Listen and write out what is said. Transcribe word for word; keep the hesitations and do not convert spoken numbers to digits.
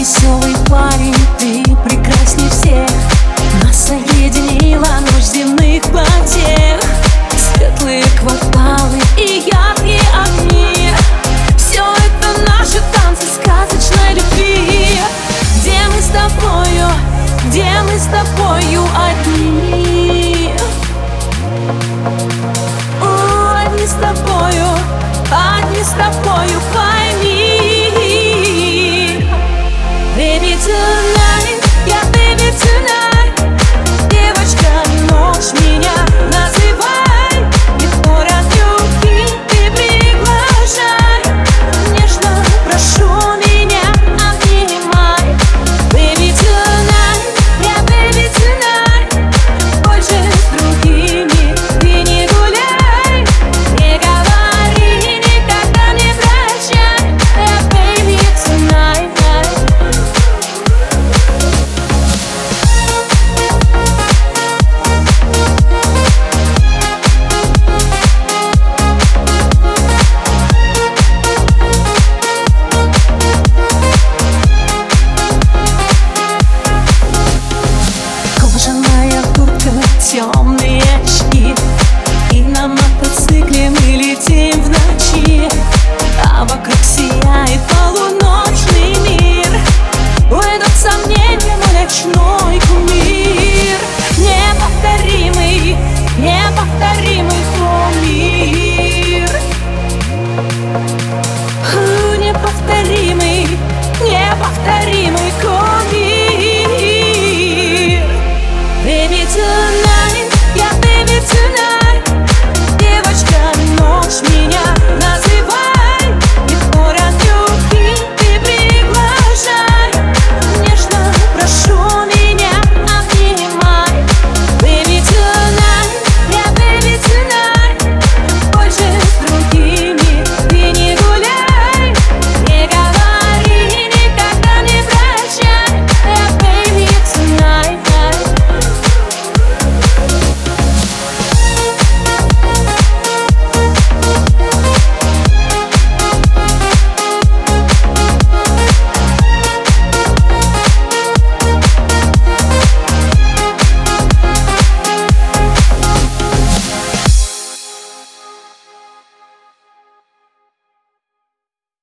веселый парень, ты прекрасней всех. Нас соединила ночь земных потех. Светлые кварталы и яркие огни, все это наши танцы сказочной любви. Где мы с тобою, где мы с тобою одни? О, одни с тобою, одни с тобою.